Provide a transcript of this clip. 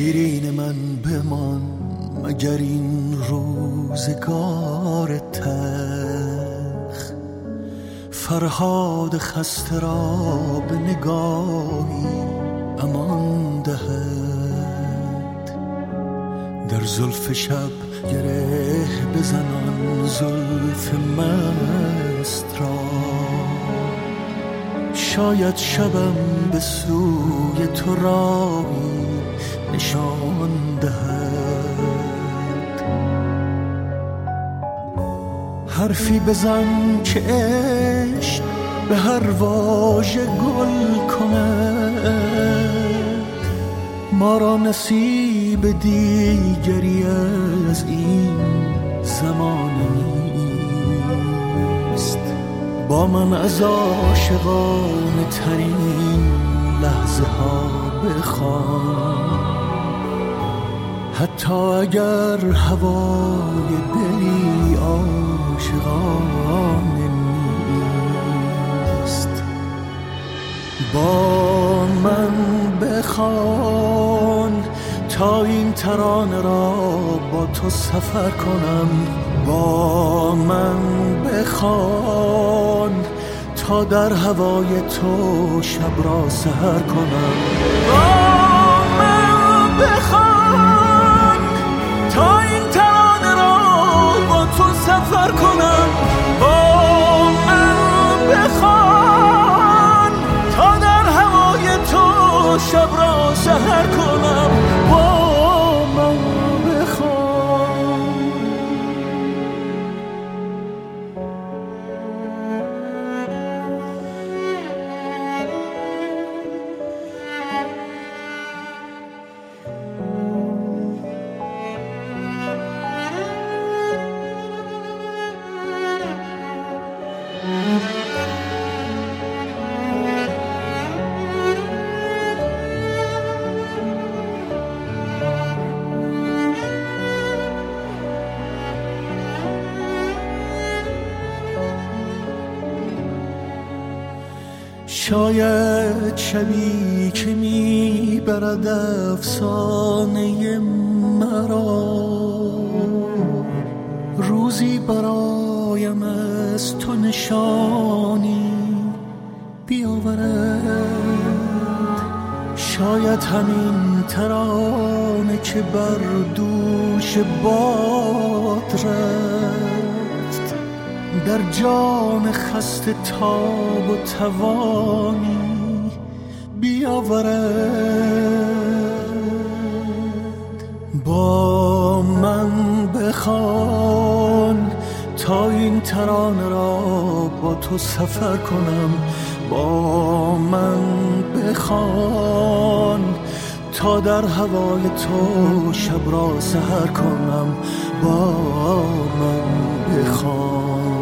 شیرین من بمان مگر این روزگار تلخ، فرهاد خسته را به نگاهی امان دهد. در زلف شب گره بزنان زلف مست را، شاید شبم به سوی تو راهی نشان دهد. حرفی بزن که عشق به هر واژه گل کند، ما را نصیب دیگری از این زمانه نیست. با من از عاشقانه ترین لحظه ها بخوان، حتی اگر هوای دلی عاشقانه نیست. با من بخوان تا این ترانه را با تو سفر کنم، با من بخوان تا در هوای تو شب را سحر کنم. با من بخوان تا این ترانه را با تو سفر کنم، با من بخوان تا در هوای تو شب را سحر کنم. با من شاید شبی که میبرد افسانه مرا، روزی برایم از تو نشانی بیاورد. شاید همین ترانه که بر دوش باد رفت، در جان خسته تاب و توانی بیاورد. با من بخوان تا این ترانه را با تو سفر کنم، با من بخوان تا در هوای تو شب را سحر کنم. با من بخوان